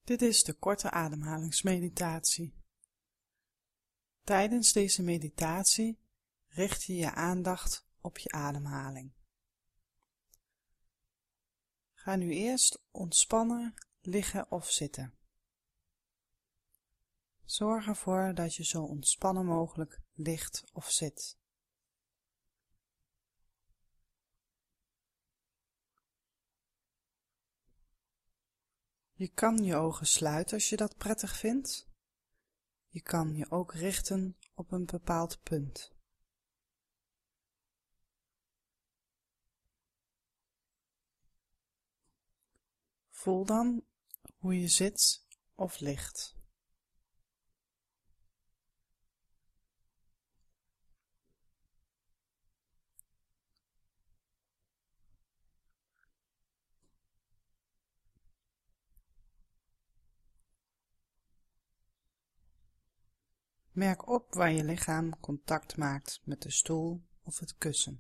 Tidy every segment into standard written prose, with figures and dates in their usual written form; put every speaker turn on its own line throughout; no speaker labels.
Dit is de korte ademhalingsmeditatie. Tijdens deze meditatie richt je je aandacht op je ademhaling. Ga nu eerst ontspannen liggen of zitten. Zorg ervoor dat je zo ontspannen mogelijk ligt of zit. Je kan je ogen sluiten als je dat prettig vindt. Je kan je ook richten op een bepaald punt. Voel dan hoe je zit of ligt. Merk op waar je lichaam contact maakt met de stoel of het kussen.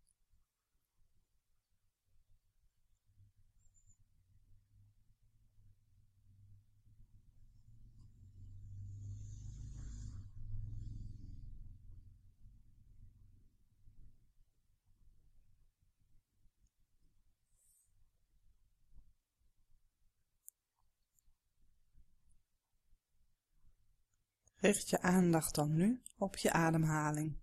Richt je aandacht dan nu op je ademhaling.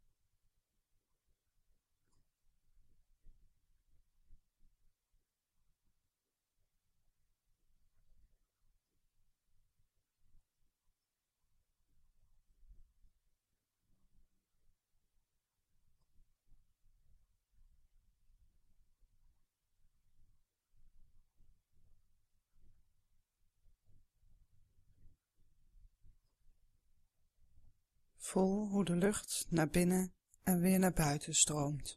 Voel hoe de lucht naar binnen en weer naar buiten stroomt.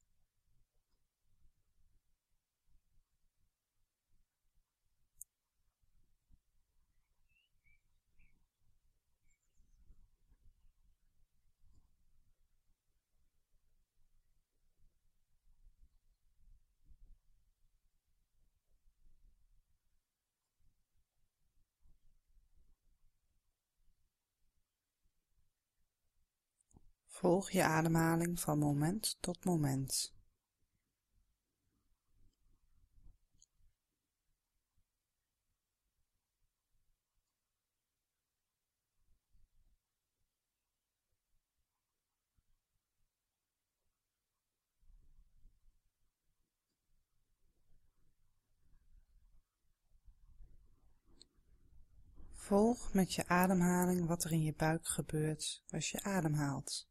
Volg je ademhaling van moment tot moment. Volg met je ademhaling wat er in je buik gebeurt als je ademhaalt.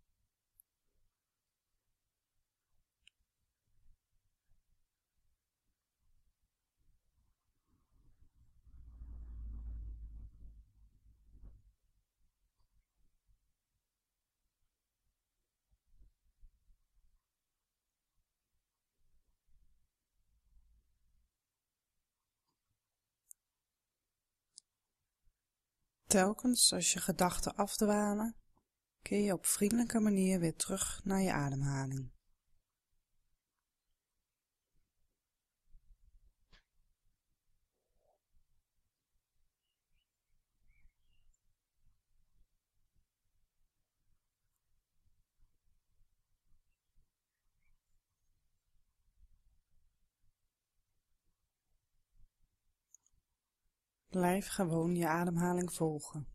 Telkens als je gedachten afdwalen, keer je op vriendelijke manier weer terug naar je ademhaling. Blijf gewoon je ademhaling volgen.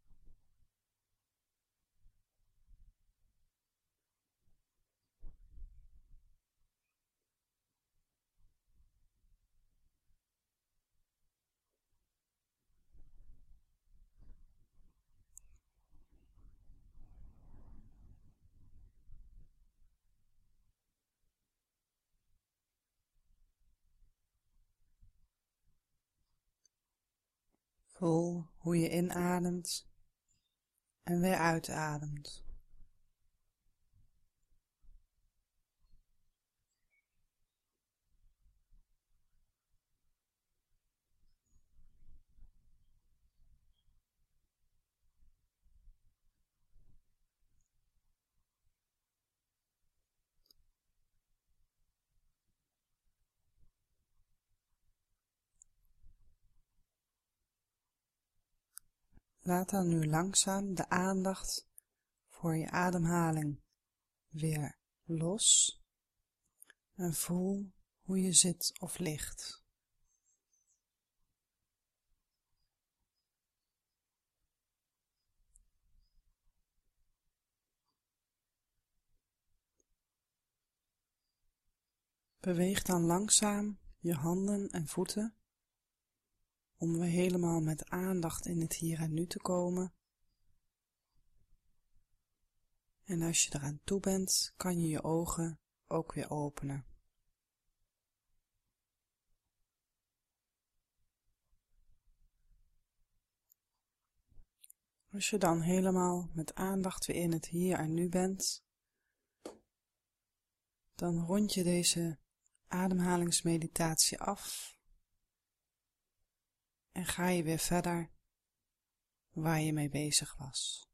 Voel hoe je inademt en weer uitademt. Laat dan nu langzaam de aandacht voor je ademhaling weer los en voel hoe je zit of ligt. Beweeg dan langzaam je handen en voeten om weer helemaal met aandacht in het hier en nu te komen. En als je eraan toe bent, kan je je ogen ook weer openen. Als je dan helemaal met aandacht weer in het hier en nu bent, dan rond je deze ademhalingsmeditatie af en ga je weer verder waar je mee bezig was.